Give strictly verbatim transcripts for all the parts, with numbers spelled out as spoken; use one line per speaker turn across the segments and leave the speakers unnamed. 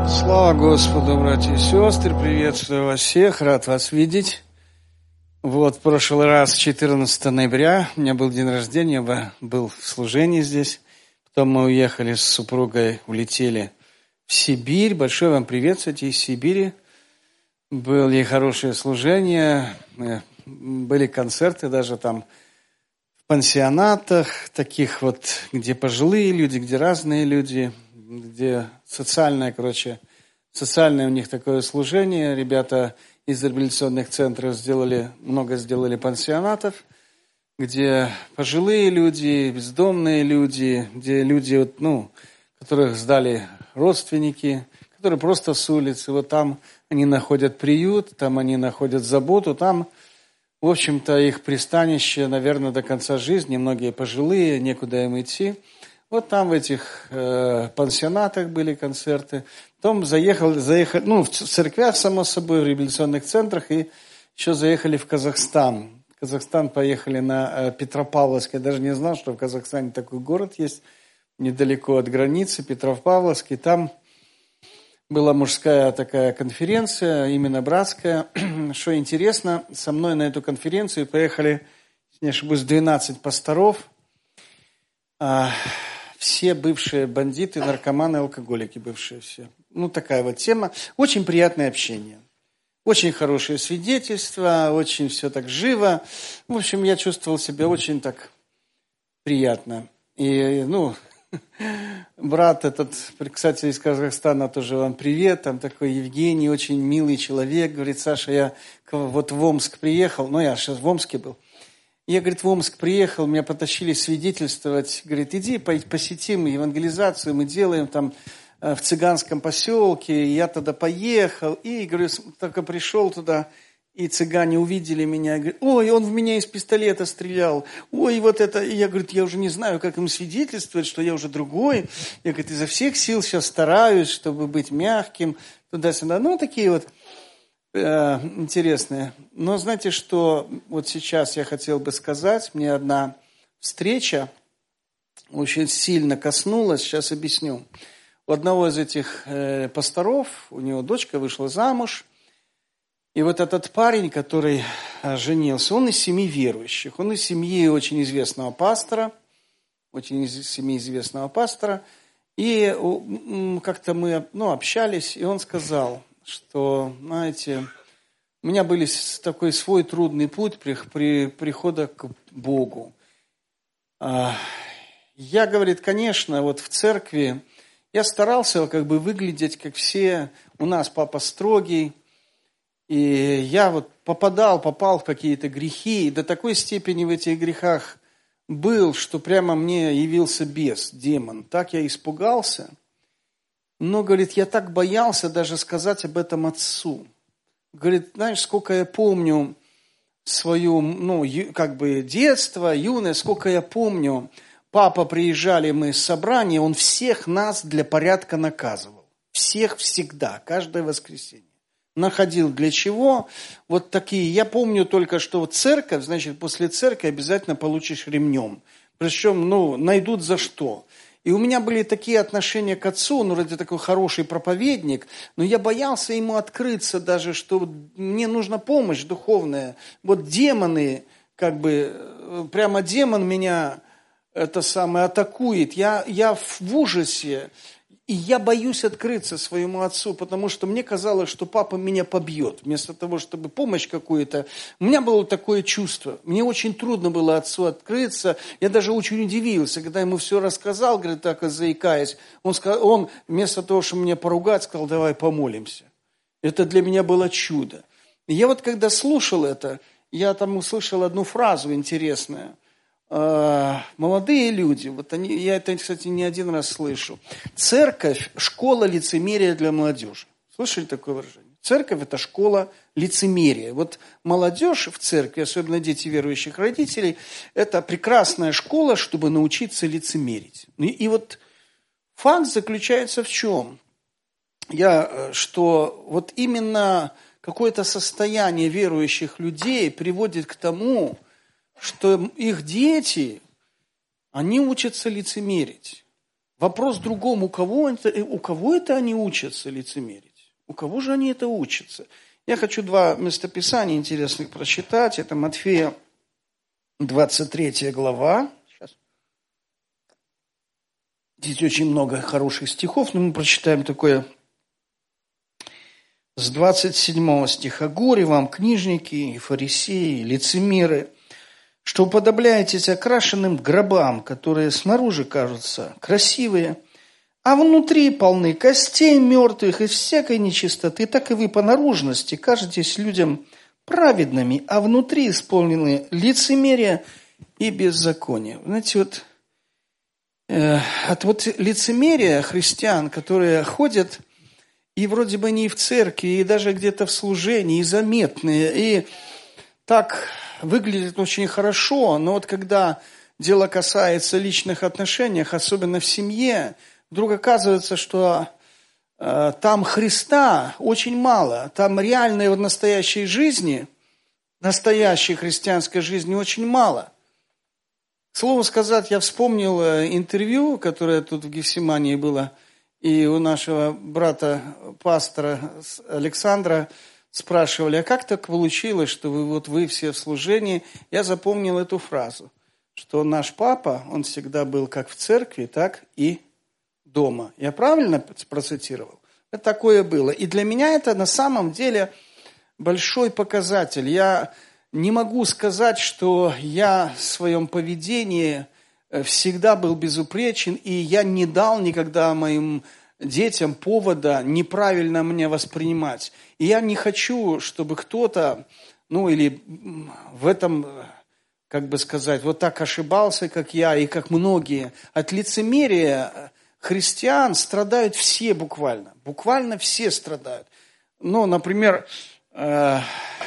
Слава Господу, братья и сестры, приветствую вас всех, рад вас видеть. Вот, в прошлый раз, четырнадцатого ноября, у меня был день рождения, я был в служении здесь. Потом мы уехали с супругой, улетели в Сибирь. Большое вам приветствие из Сибири. Были хорошие служения, были концерты даже там в пансионатах, таких вот, где пожилые люди, где разные люди, где социальное, короче, социальное у них такое служение. Ребята из реабилитационных центров сделали, много сделали пансионатов, где пожилые люди, бездомные люди, где люди, вот, ну, которых сдали родственники, которые просто с улицы. Вот там они находят приют, там они находят заботу, там, в общем-то, их пристанище, наверное, до конца жизни. Многие пожилые, некуда им идти. Вот там в этих э, пансионатах были концерты. Потом заехал, заехали, ну, в церквях, само собой, в реабилитационных центрах, и еще заехали в Казахстан. В Казахстан поехали на э, Петропавловск. Я даже не знал, что в Казахстане такой город есть, недалеко от границы, Петропавловск. И там была мужская такая конференция, именно братская. Что интересно, со мной на эту конференцию поехали, если не ошибусь, двенадцать пасторов. А, все бывшие бандиты, наркоманы, алкоголики бывшие все. Ну, такая вот тема. Очень приятное общение. Очень хорошие свидетельства, очень все так живо. В общем, я чувствовал себя очень так приятно. И, ну, брат этот, кстати, из Казахстана, тоже вам привет. Там такой Евгений, очень милый человек. Говорит, Саша, я вот в Омск приехал. Ну, я сейчас в Омске был. Я, говорит, в Омск приехал, меня потащили свидетельствовать. Говорит, иди посетим евангелизацию, мы делаем там в цыганском поселке. Я тогда поехал, и, говорю, только пришел туда, и цыгане увидели меня. Говорят, ой, он в меня из пистолета стрелял. Ой, вот это. И я, говорит, я уже не знаю, как им свидетельствовать, что я уже другой. Я, говорит, изо всех сил сейчас стараюсь, чтобы быть мягким, туда-сюда. Ну, такие вот интересные. Но знаете, что вот сейчас я хотел бы сказать. Мне одна встреча очень сильно коснулась. Сейчас объясню. У одного из этих э, пасторов, у него дочка вышла замуж. И вот этот парень, который женился, он из семьи верующих. Он из семьи очень известного пастора. Очень из семьи известного пастора. И как-то мы ну, общались, и он сказал, что, знаете, у меня был такой свой трудный путь при, при прихода к Богу. Я, говорит, конечно, вот в церкви я старался как бы выглядеть, как все. У нас папа строгий, и я вот попадал, попал в какие-то грехи, и до такой степени в этих грехах был, что прямо мне явился бес, демон. Так я испугался. Но, говорит, я так боялся даже сказать об этом отцу. Говорит, знаешь, сколько я помню свое, ну, как бы детство, юность, сколько я помню, папа, приезжали мы с собрания, он всех нас для порядка наказывал. Всех всегда, каждое воскресенье. Находил для чего? Вот такие. Я помню только, что вот церковь, значит, после церкви обязательно получишь ремнем. Причем, ну, найдут за что. И у меня были такие отношения к отцу, он вроде такой хороший проповедник, но я боялся ему открыться даже, что мне нужна помощь духовная. Вот демоны, как бы, прямо демон меня, это самое, атакует. Я, я в ужасе, и я боюсь открыться своему отцу, потому что мне казалось, что папа меня побьет. Вместо того, чтобы помощь какую-то. У меня было такое чувство. Мне очень трудно было отцу открыться. Я даже очень удивился, когда ему все рассказал, говорит, так и заикаясь. Он, сказал, он вместо того, чтобы меня поругать, сказал, давай помолимся. Это для меня было чудо. И я вот когда слушал это, я там услышал одну фразу интересную. Молодые люди, вот они, я это, кстати, не один раз слышу. Церковь – школа лицемерия для молодежи. Слышали такое выражение? Церковь – это школа лицемерия. Вот молодежь в церкви, особенно дети верующих родителей, это прекрасная школа, чтобы научиться лицемерить. И, и вот факт заключается в чем? Я, что вот именно какое-то состояние верующих людей приводит к тому, что их дети, они учатся лицемерить. Вопрос в другом, у кого это, у кого это они учатся лицемерить? У кого же они это учатся? Я хочу два местописания интересных прочитать. Это Матфея, двадцать третья глава. Сейчас. Здесь очень много хороших стихов, но мы прочитаем такое с двадцать седьмого стиха. «Горе вам, книжники и фарисеи, лицемеры, что уподобляетесь окрашенным гробам, которые снаружи кажутся красивые, а внутри полны костей мертвых и всякой нечистоты, так и вы по наружности кажетесь людям праведными, а внутри исполнены лицемерия и беззакония». Знаете, вот э, от вот лицемерия христиан, которые ходят и вроде бы не в церкви, и даже где-то в служении, и заметные, и так выглядит очень хорошо, но вот когда дело касается личных отношений, особенно в семье, вдруг оказывается, что э, там Христа очень мало, там реальной вот настоящей жизни, настоящей христианской жизни очень мало. К слову сказать, я вспомнил интервью, которое тут в Гефсимании было, и у нашего брата-пастора Александра спрашивали, а как так получилось, что вы, вот вы все в служении? Я запомнил эту фразу, что наш папа, он всегда был как в церкви, так и дома. Я правильно процитировал? Это такое было. И для меня это на самом деле большой показатель. Я не могу сказать, что я в своем поведении всегда был безупречен, и я не дал никогда моим детям повода неправильно меня воспринимать. И я не хочу, чтобы кто-то, ну или в этом, как бы сказать, вот так ошибался, как я и как многие. От лицемерия христиан страдают все буквально. Буквально все страдают. Ну, например, э,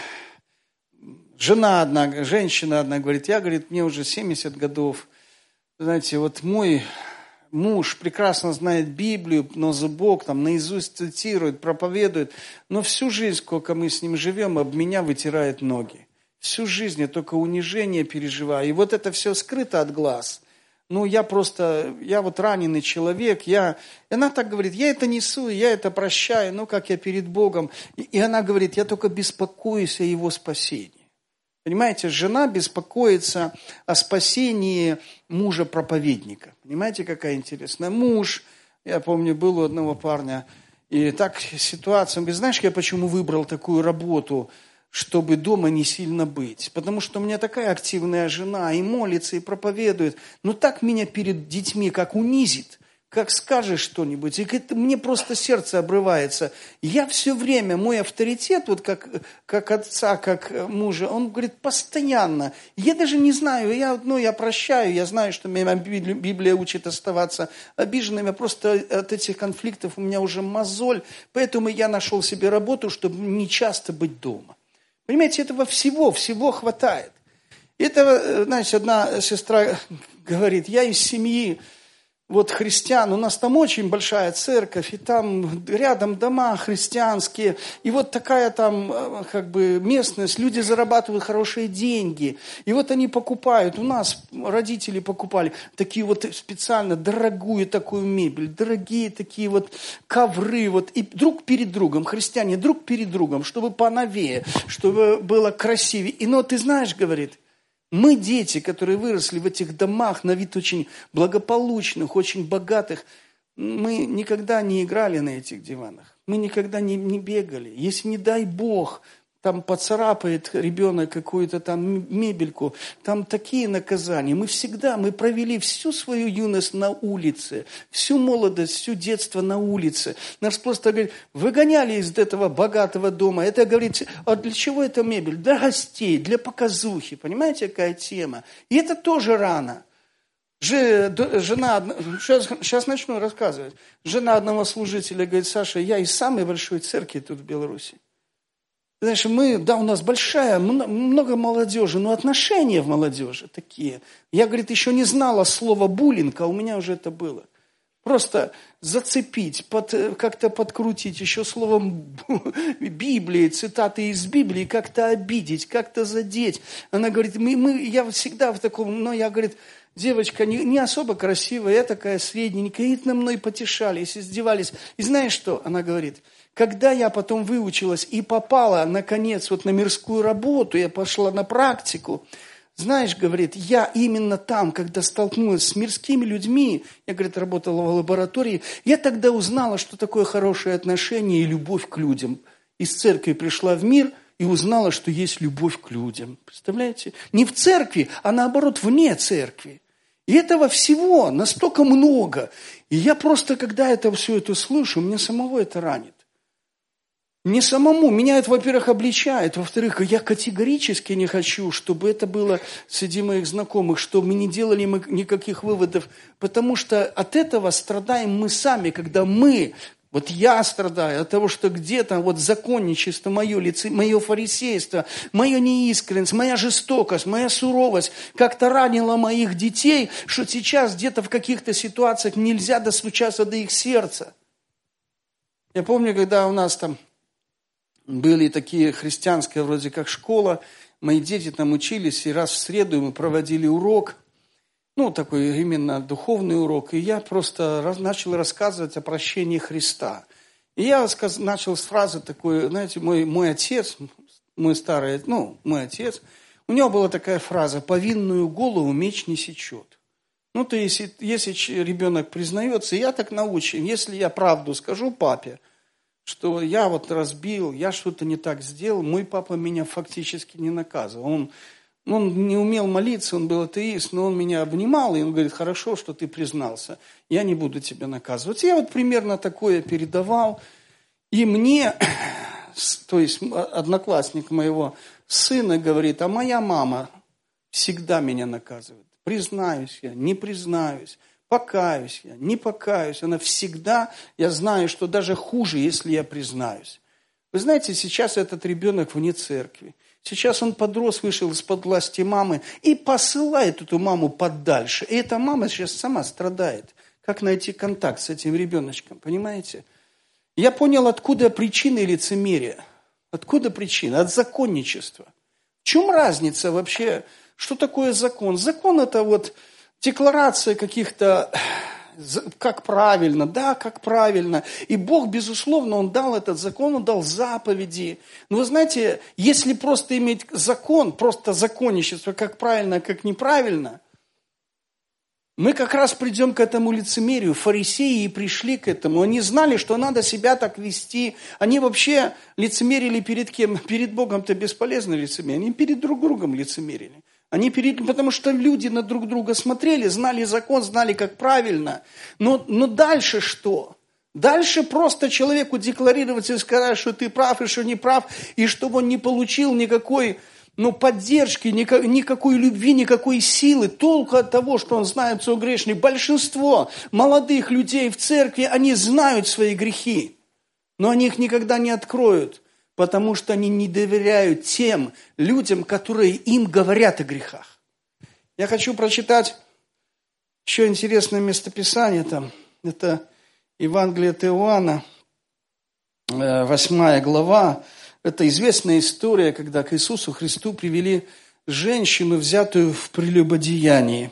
жена одна, женщина одна говорит, я, говорит, мне уже семьдесят годов. Знаете, вот мой муж прекрасно знает Библию, но зубок там наизусть цитирует, проповедует, но всю жизнь, сколько мы с ним живем, об меня вытирает ноги. Всю жизнь я только унижение переживаю. И вот это все скрыто от глаз. Ну, я просто, я вот раненый человек, я... И она так говорит, я это несу, я это прощаю, ну, как я перед Богом. И, и она говорит, я только беспокоюсь о его спасении. Понимаете, жена беспокоится о спасении мужа-проповедника. Понимаете, какая интересная? Муж, я помню, был у одного парня, и так ситуация, он говорит, знаешь, я почему выбрал такую работу, чтобы дома не сильно быть? Потому что у меня такая активная жена, и молится, и проповедует, но так меня перед детьми как унизит, как скажешь что-нибудь, и это, мне просто сердце обрывается. Я все время, мой авторитет, вот как, как отца, как мужа, он говорит постоянно. Я даже не знаю, я, ну, я прощаю, я знаю, что меня Библия учит оставаться обиженным, я просто от этих конфликтов у меня уже мозоль, поэтому я нашел себе работу, чтобы не часто быть дома. Понимаете, этого всего, всего хватает. Это, знаете, одна сестра говорит, я из семьи, вот христиан, у нас там очень большая церковь, и там рядом дома христианские, и вот такая там как бы местность, люди зарабатывают хорошие деньги, и вот они покупают, у нас родители покупали такие вот специально дорогую такую мебель, дорогие такие вот ковры, вот, и друг перед другом, христиане друг перед другом, чтобы поновее, чтобы было красивее. И ну ты знаешь, говорит, мы, дети, которые выросли в этих домах, на вид очень благополучных, очень богатых, мы никогда не играли на этих диванах. Мы никогда не, не бегали. Если, не дай Бог, там поцарапает ребенок какую-то там мебельку, там такие наказания. Мы всегда, мы провели всю свою юность на улице, всю молодость, всю детство на улице. Нас просто, говорит, выгоняли из этого богатого дома. Это, говорит, а для чего эта мебель? Для гостей, для показухи. Понимаете, какая тема? И это тоже рано. Жена, сейчас, сейчас начну рассказывать. Жена одного служителя говорит, Саша, я из самой большой церкви тут в Беларуси. Знаешь, мы, да, у нас большая, много молодежи, но отношения в молодежи такие. Я, говорит, еще не знала слова буллинг, а у меня уже это было. Просто зацепить, под, как-то подкрутить, еще словом Библии, цитаты из Библии, как-то обидеть, как-то задеть. Она говорит, мы, мы, я всегда в таком, но я, говорит, девочка не, не особо красивая, я такая средненькая, и на мной потешались, издевались. И знаешь что? Она говорит, когда я потом выучилась и попала, наконец, вот на мирскую работу, я пошла на практику, знаешь, говорит, я именно там, когда столкнулась с мирскими людьми, я, говорит, работала в лаборатории, я тогда узнала, что такое хорошее отношение и любовь к людям. Из церкви пришла в мир и узнала, что есть любовь к людям. Представляете? Не в церкви, а наоборот, вне церкви. И этого всего настолько много. И я просто, когда это все это слышу, меня самого это ранит. Не самому. Меня это, во-первых, обличает. Во-вторых, я категорически не хочу, чтобы это было среди моих знакомых, чтобы мы не делали никаких выводов. Потому что от этого страдаем мы сами, когда мы, вот я страдаю от того, что где-то вот законничество мое, лице, мое фарисейство, мое неискренность, моя жестокость, моя суровость как-то ранила моих детей, что сейчас где-то в каких-то ситуациях нельзя достучаться до их сердца. Я помню, когда у нас там были такие христианские, вроде как школа, мои дети там учились, и раз в среду мы проводили урок, ну, такой именно духовный урок, и я просто раз, начал рассказывать о прощении Христа. И я сказ, начал с фразы такой, знаете, мой, мой отец, мой старый, ну, мой отец, у него была такая фраза, повинную голову меч не сечет. Ну, то есть, если ребенок признается, я так научен, если я правду скажу папе, что я вот разбил, я что-то не так сделал, мой папа меня фактически не наказывал. Он, он не умел молиться, он был атеист, но он меня обнимал, и он говорит, хорошо, что ты признался, я не буду тебя наказывать. Я вот примерно такое передавал, и мне, то есть одноклассник моего сына говорит, а моя мама всегда меня наказывает. Признаюсь я, не признаюсь. Покаюсь я, не покаюсь. Она всегда, я знаю, что даже хуже, если я признаюсь. Вы знаете, сейчас этот ребенок вне церкви. Сейчас он подрос, вышел из-под власти мамы и посылает эту маму подальше. И эта мама сейчас сама страдает. Как найти контакт с этим ребеночком, понимаете? Я понял, откуда причины лицемерия. Откуда причина? От законничества. В чем разница вообще? Что такое закон? Закон это вот... Декларация каких-то, как правильно, да, как правильно. И Бог, безусловно, Он дал этот закон, Он дал заповеди. Но вы знаете, если просто иметь закон, просто законничество, как правильно, как неправильно, мы как раз придем к этому лицемерию. Фарисеи и пришли к этому. Они знали, что надо себя так вести. Они вообще лицемерили перед кем? Перед Богом-то бесполезно лицемерие. Они перед друг другом лицемерили. Они перед... Потому что люди на друг друга смотрели, знали закон, знали, как правильно. Но, но дальше что? Дальше просто человеку декларировать и сказать, что ты прав и что не прав, и чтобы он не получил никакой ну, поддержки, никак, никакой любви, никакой силы. Толку от того, что он знает, что он грешный. Большинство молодых людей в церкви, они знают свои грехи, но они их никогда не откроют. Потому что они не доверяют тем людям, которые им говорят о грехах. Я хочу прочитать еще интересное местописание там. Это Евангелие от Иоанна, восьмая глава. Это известная история, когда к Иисусу Христу привели женщину, взятую в прелюбодеянии.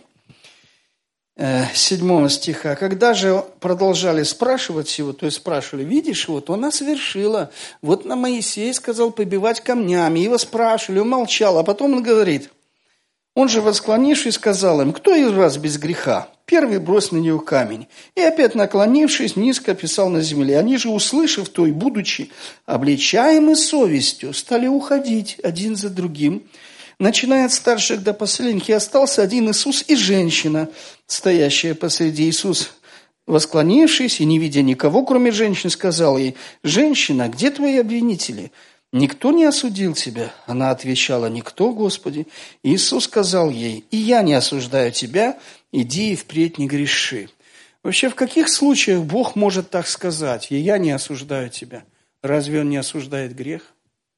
седьмого стиха. Когда же продолжали спрашивать его, то есть спрашивали, видишь его, то она совершила. Вот на Моисей сказал побивать камнями. Его спрашивали, он молчал, а потом он говорит, он же, восклонившись, сказал им, кто из вас без греха? Первый брось на него камень. И опять наклонившись, низко писал на земле. Они же, услышав то и будучи обличаемы совестью, стали уходить один за другим, начиная от старших до последних, и остался один Иисус и женщина, стоящая посреди. Иисус, восклонившись и не видя никого, кроме женщин, сказал ей, «Женщина, где твои обвинители? Никто не осудил тебя?» Она отвечала, «Никто, Господи». Иисус сказал ей, «И я не осуждаю тебя, иди и впредь не греши». Вообще, в каких случаях Бог может так сказать, «И я не осуждаю тебя»? Разве Он не осуждает грех?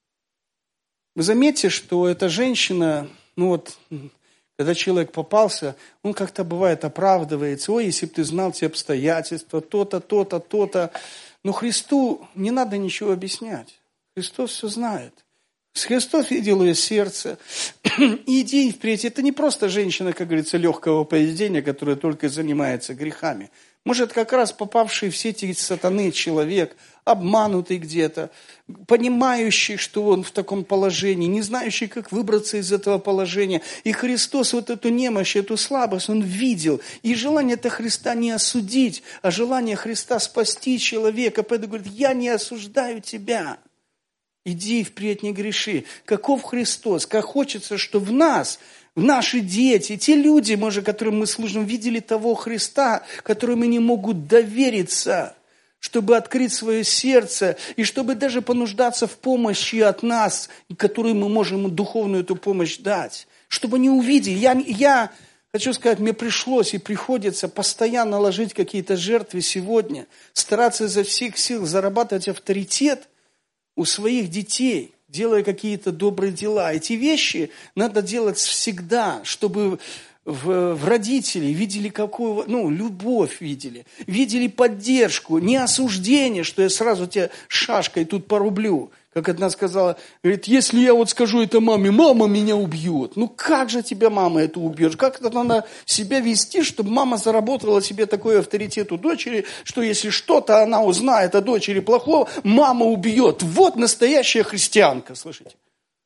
Вы заметите, что эта женщина, ну вот, когда человек попался, он как-то бывает оправдывается. Ой, если бы ты знал те обстоятельства, то-то, то-то, то-то. Но Христу не надо ничего объяснять. Христос все знает. Христос видел ее сердце. иди впредь. Это не просто женщина, как говорится, легкого поведения, которая только занимается грехами. Может, как раз попавший в сети сатаны человек, обманутый где-то, понимающий, что он в таком положении, не знающий, как выбраться из этого положения. И Христос вот эту немощь, эту слабость, Он видел. И желание-то Христа не осудить, а желание Христа спасти человека. Поэтому говорит, я не осуждаю тебя. Иди впредь, не греши. Каков Христос? Как хочется, что в нас... Наши дети, те люди, может, которым мы служим, видели того Христа, которым они могут довериться, чтобы открыть свое сердце, и чтобы даже понуждаться в помощи от нас, которую мы можем им духовную эту помощь дать. Чтобы они увидели. Я, я хочу сказать, мне пришлось и приходится постоянно ложить какие-то жертвы сегодня, стараться изо всех сил зарабатывать авторитет у своих детей, делая какие-то добрые дела. Эти вещи надо делать всегда, чтобы в, в родителей видели какую, ну, любовь видели, видели поддержку, не осуждение, что я сразу тебе шашкой тут порублю. Как одна сказала, говорит, если я вот скажу это маме, мама меня убьет. Ну как же тебя мама это убьет? Как это надо себя вести, чтобы мама заработала себе такой авторитет у дочери, что если что-то она узнает о дочери плохого, мама убьет. Вот настоящая христианка, слышите?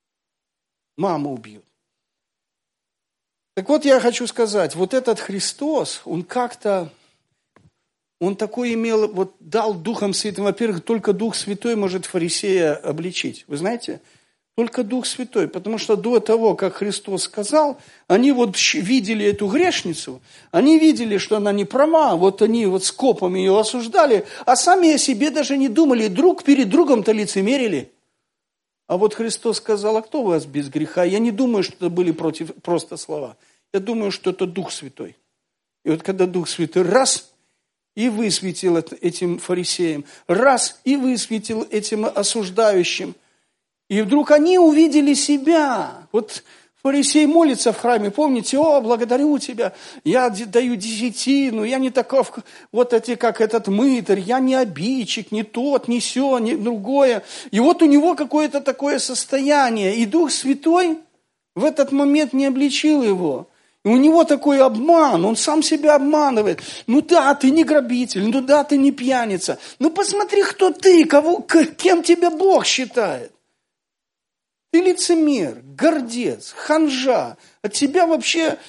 Мама убьет. Так вот я хочу сказать, вот этот Христос, он как-то... Он такой имел, вот дал Духом Святым. Во-первых, только Дух Святой может фарисея обличить. Вы знаете? Только Дух Святой. Потому что до того, как Христос сказал, они вот видели эту грешницу, они видели, что она не права, вот они вот скопом ее осуждали, а сами о себе даже не думали, друг перед другом-то лицемерили. А вот Христос сказал, а кто у вас без греха? Я не думаю, что это были против, просто слова. Я думаю, что это Дух Святой. И вот когда Дух Святой раз... и высветил этим фарисеям, раз и высветил этим осуждающим. И вдруг они увидели себя. Вот фарисей молится в храме, помните, о, благодарю тебя, я даю десятину, я не таков, вот эти, как этот мытарь, я не обидчик, не тот, не сё, не другое. И вот у него какое-то такое состояние, и Дух Святой в этот момент не обличил его. У него такой обман, он сам себя обманывает. Ну да, ты не грабитель, ну да, ты не пьяница. Ну посмотри, кто ты, кого, кем тебя Бог считает. Ты лицемер, гордец, ханжа. От тебя вообще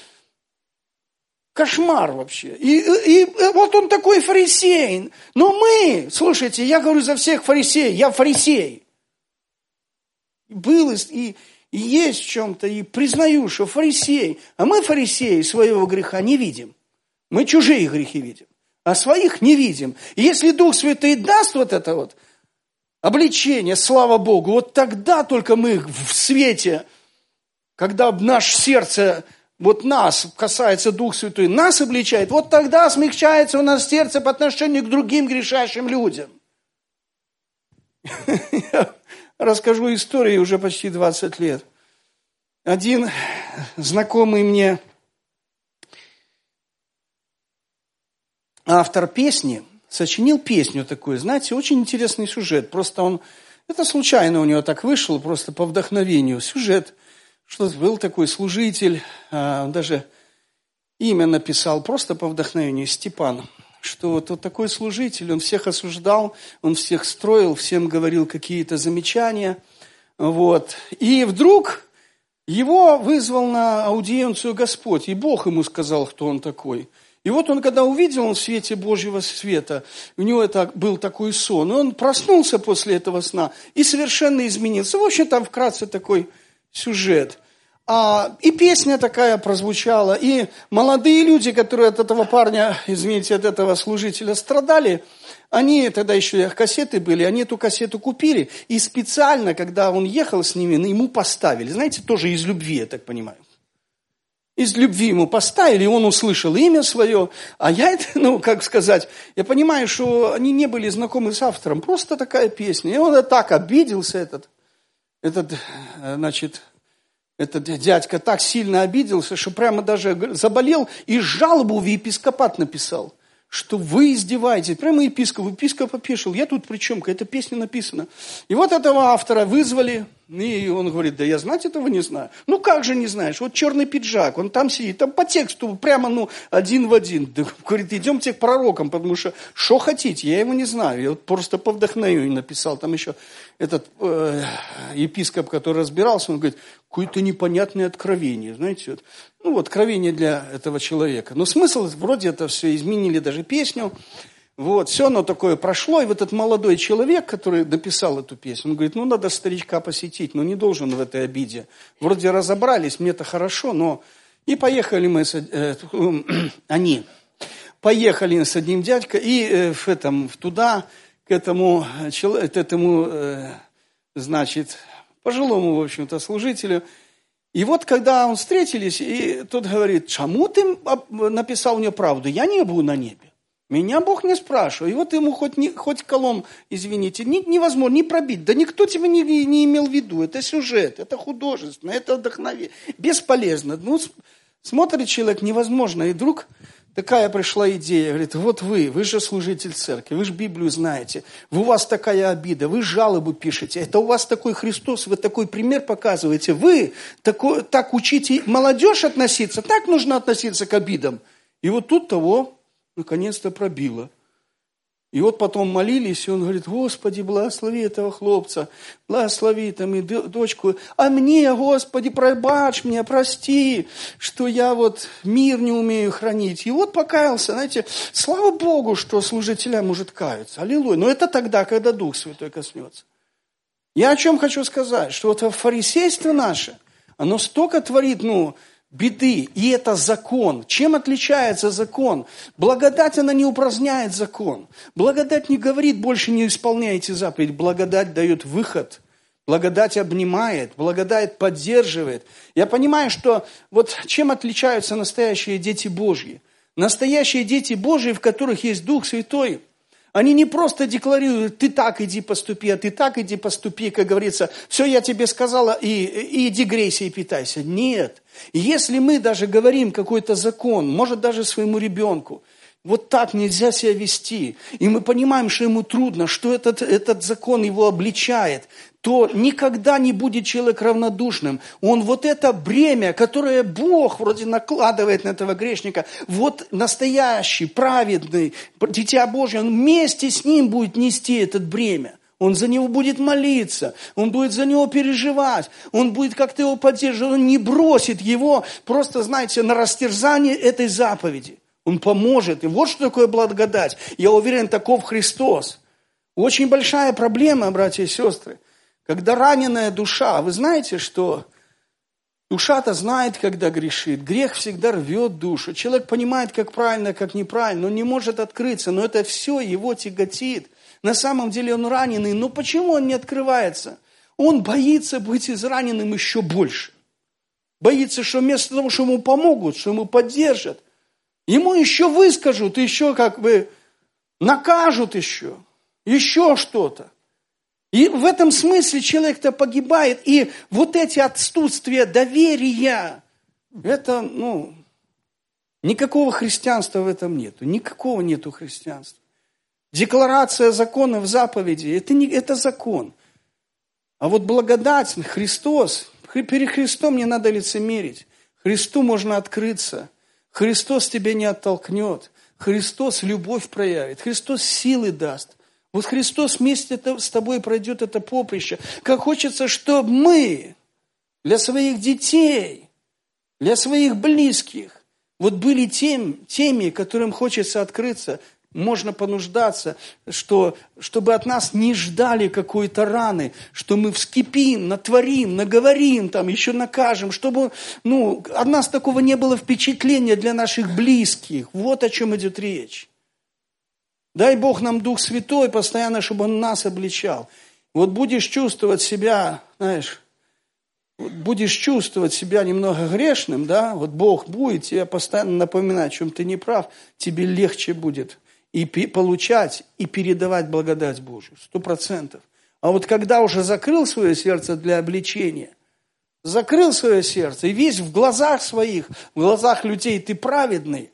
кошмар вообще. И, и, и вот он такой фарисей. Но мы, слушайте, я говорю за всех фарисеев, я фарисей. Был и... И есть в чем-то, и признаю, что фарисей, а мы, фарисеи, своего греха не видим. Мы чужие грехи видим, а своих не видим. И если Дух Святой даст вот это вот обличение, слава Богу, вот тогда только мы в свете, когда наше сердце, вот нас касается Дух Святой, нас обличает, вот тогда смягчается у нас сердце по отношению к другим грешащим людям. Расскажу историю уже почти двадцать лет. Один знакомый мне автор песни сочинил песню такую, знаете, очень интересный сюжет. Просто он, это случайно у него так вышло, просто по вдохновению. Сюжет, что был такой служитель, он даже имя написал, просто по вдохновению, Степан. Что вот, вот такой служитель, он всех осуждал, он всех строил, всем говорил какие-то замечания. Вот. И вдруг его вызвал на аудиенцию Господь, и Бог ему сказал, кто он такой. И вот он, когда увидел он в свете Божьего света, у него это был такой сон, и он проснулся после этого сна и совершенно изменился. В общем, там вкратце такой сюжет. А, и песня такая прозвучала, и молодые люди, которые от этого парня, извините, от этого служителя страдали, они, тогда еще кассеты были, они эту кассету купили, и специально, когда он ехал с ними, ему поставили, знаете, тоже из любви, я так понимаю. Из любви ему поставили, и он услышал имя свое, а я это, ну, как сказать, я понимаю, что они не были знакомы с автором, просто такая песня, и он так обиделся, этот, этот, значит... Этот дядька так сильно обиделся, что прямо даже заболел и жалобу в епископат написал, что вы издеваетесь. Прямо епископ, епископ опешил. Я тут при чем? Какая-то песня написана. И вот этого автора вызвали И он говорит, да я знать этого не знаю. Ну как же не знаешь? Вот черный пиджак, он там сидит, там по тексту прямо ну один в один. Да, говорит, идемте к пророкам, потому что что хотите, я его не знаю. Я вот просто по вдохновению написал. Там еще этот э, епископ, который разбирался, он говорит, какое-то непонятное откровение. Знаете, вот, ну вот откровение для этого человека. Но смысл, вроде это все изменили, даже песню. Вот, все оно такое прошло, и вот этот молодой человек, который дописал эту песню, он говорит, ну, надо старичка посетить, но не должен в этой обиде. Вроде разобрались, мне-то хорошо, но... И поехали мы, с, э, они, поехали с одним дядькой, и э, в этом, туда, к этому, к этому э, значит, пожилому, в общем-то, служителю. И вот, когда он встретились, и тот говорит, чему ты написал мне правду? Я не был на небе. Меня Бог не спрашивал. И вот ему хоть, не, хоть колом, извините, не, невозможно, не пробить. Да никто тебя не, не имел в виду. Это сюжет, это художественно, это вдохновение. Бесполезно. Ну, смотрит человек, невозможно. И вдруг такая пришла идея. Говорит, вот вы, вы же служитель церкви, вы же Библию знаете. У вас такая обида, вы жалобы пишете. Это у вас такой Христос, вы такой пример показываете. Вы такой, так учите молодежь относиться, так нужно относиться к обидам. И вот тут того... наконец-то пробило. И вот потом молились, и он говорит, Господи, благослови этого хлопца, благослови там и дочку, а мне, Господи, пробачь мне, прости, что я вот мир не умею хранить. И вот покаялся, знаете, слава Богу, что служителя может каяться, аллилуйя. Но это тогда, когда Дух Святой коснется. Я о чем хочу сказать, что вот фарисейство наше, оно столько творит, ну, беды, и это закон. Чем отличается закон? Благодать, она не упраздняет закон. Благодать не говорит, больше не исполняйте заповедь. Благодать дает выход. Благодать обнимает, благодать поддерживает. Я понимаю, что вот чем отличаются настоящие дети Божьи? Настоящие дети Божьи, в которых есть Дух Святой, они не просто декларируют, ты так иди поступи, а ты так иди поступи, как говорится, все я тебе сказала, и, и иди грейся и питайся. Нет. Если мы даже говорим какой-то закон, может даже своему ребенку, вот так нельзя себя вести, и мы понимаем, что ему трудно, что этот, этот закон его обличает, то никогда не будет человек равнодушным. Он вот это бремя, которое Бог вроде накладывает на этого грешника, вот настоящий, праведный, дитя Божье, он вместе с ним будет нести это бремя. Он за него будет молиться, он будет за него переживать, он будет как-то его поддерживать, он не бросит его просто, знаете, на растерзание этой заповеди. Он поможет. И вот что такое благодать. Я уверен, таков Христос. Очень большая проблема, братья и сестры. Когда раненая душа, вы знаете, что душа-то знает, когда грешит. Грех всегда рвет душу. Человек понимает, как правильно, как неправильно, он не может открыться, но это все его тяготит. На самом деле он раненый, но почему он не открывается? Он боится быть израненным еще больше. Боится, что вместо того, что ему помогут, что ему поддержат, ему еще выскажут, еще как бы накажут еще, еще что-то. И в этом смысле человек-то погибает. И вот эти отсутствия доверия, это, ну, никакого христианства в этом нету. Никакого нету христианства. Декларация закона в заповеди, это, не, это закон. А вот благодать, Христос, перед Христом не надо лицемерить. Христу можно открыться. Христос тебя не оттолкнет. Христос любовь проявит. Христос силы даст. Вот Христос вместе с тобой пройдет это поприще. Как хочется, чтобы мы для своих детей, для своих близких, вот были тем, теми, которым хочется открыться, можно понуждаться, что, чтобы от нас не ждали какой-то раны, что мы вскипим, натворим, наговорим, там, еще накажем, чтобы ну, от нас такого не было впечатления для наших близких. Вот о чем идет речь. Дай Бог нам Дух Святой постоянно, чтобы Он нас обличал. Вот будешь чувствовать себя, знаешь, вот будешь чувствовать себя немного грешным, да, вот Бог будет тебе постоянно напоминать, в чем ты не прав, тебе легче будет и получать, и передавать благодать Божию, сто процентов. А вот когда уже закрыл свое сердце для обличения, закрыл свое сердце, и весь в глазах своих, в глазах людей ты праведный,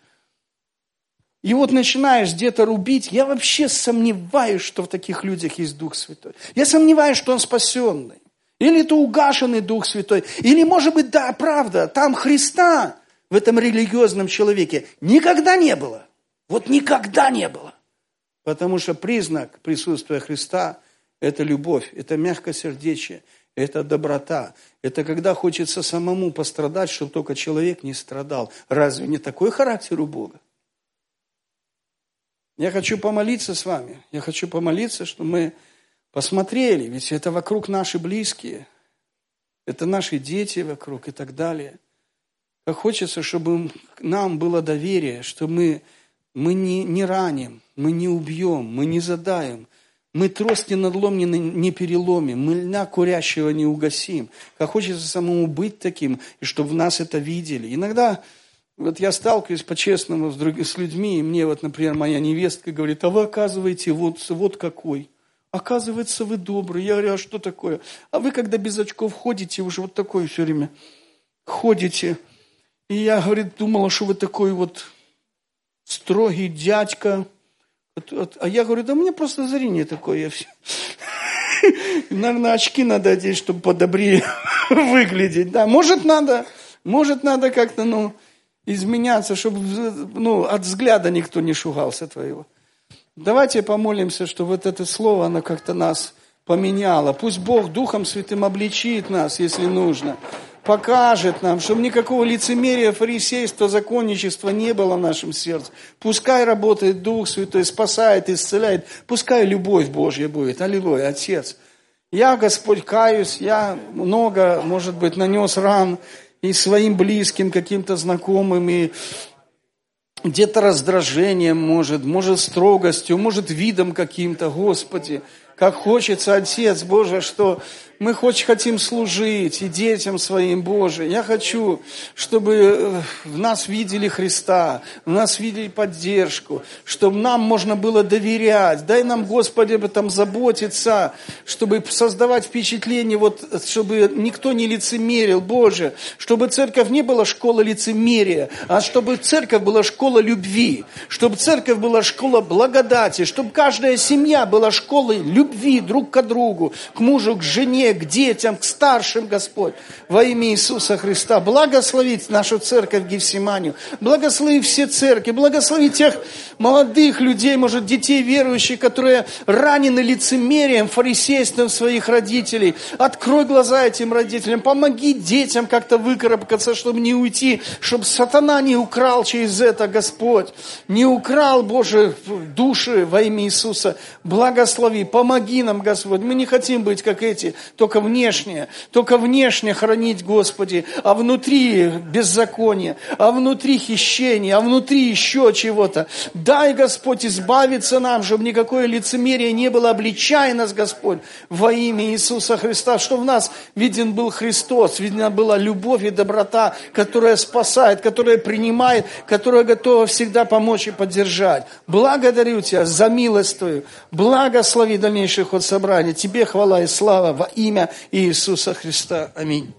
и вот начинаешь где-то рубить, я вообще сомневаюсь, что в таких людях есть Дух Святой. Я сомневаюсь, что он спасенный. Или это угашенный Дух Святой. Или, может быть, да, правда, там Христа в этом религиозном человеке никогда не было. Вот никогда не было. Потому что признак присутствия Христа – это любовь, это мягкосердечие, это доброта. Это когда хочется самому пострадать, чтобы только человек не страдал. Разве не такой характер у Бога? Я хочу помолиться с вами. Я хочу помолиться, чтобы мы посмотрели. Ведь это вокруг наши близкие. Это наши дети вокруг и так далее. Как хочется, чтобы нам было доверие, что мы, мы не, не раним, мы не убьем, мы не задаем. Мы трость не надломим, не переломим, мы льна курящего не угасим. Как хочется самому быть таким, и чтобы в нас это видели. Иногда вот я сталкиваюсь по-честному с, друг, с людьми, и мне вот, например, моя невестка говорит, а вы, оказываете, вот, вот какой. Оказывается, вы добрый. Я говорю, а что такое? А вы, когда без очков ходите, уже вот такой все время ходите. И я, говорит, думала, что вы такой вот строгий дядька. А я говорю, да у меня просто зрение такое. Я все... Наверное, очки надо одеть, чтобы подобрее выглядеть. Да, может, надо, может, надо как-то, ну, изменяться, чтобы, ну, от взгляда никто не шугался твоего. Давайте помолимся, что вот это слово, оно как-то нас поменяло. Пусть Бог Духом Святым обличит нас, если нужно. Покажет нам, чтобы никакого лицемерия, фарисейства, законничества не было в нашем сердце. Пускай работает Дух Святой, спасает, исцеляет. Пускай любовь Божья будет. Аллилуйя, Отец. Я, Господь, каюсь, я много, может быть, нанес ран и своим близким, каким-то знакомым, и где-то раздражением, может, может, строгостью, может, видом каким-то, Господи. Как хочется, Отец Божий, что мы хоть хотим служить и детям своим, Боже. Я хочу, чтобы в нас видели Христа, в нас видели поддержку, чтобы нам можно было доверять. Дай нам, Господи, об этом заботиться, чтобы создавать впечатление, вот, чтобы никто не лицемерил, Боже. Чтобы церковь не была школа лицемерия, а чтобы церковь была школа любви, чтобы церковь была школа благодати, чтобы каждая семья была школой любви друг к другу, к мужу, к жене, к детям, к старшим, Господь, во имя Иисуса Христа. Благословить нашу церковь Гефсиманию, благослови все церкви, благослови тех молодых людей, может, детей верующих, которые ранены лицемерием, фарисейством своих родителей. Открой глаза этим родителям, помоги детям как-то выкарабкаться, чтобы не уйти, чтобы сатана не украл через это, Господь, не украл, Боже, души во имя Иисуса. Благослови, помоги нам, Господь. Мы не хотим быть как эти, только внешне, только внешне хранить, Господи, а внутри беззаконие, а внутри хищение, а внутри еще чего-то. Дай, Господь, избавиться нам, чтобы никакое лицемерие не было. Обличай нас, Господь, во имя Иисуса Христа, чтобы в нас виден был Христос, видна была любовь и доброта, которая спасает, которая принимает, которая готова всегда помочь и поддержать. Благодарю Тебя за милость Твою. Благослови дальнейший ход собрания. Тебе хвала и слава во имя Иисуса Христа. Аминь.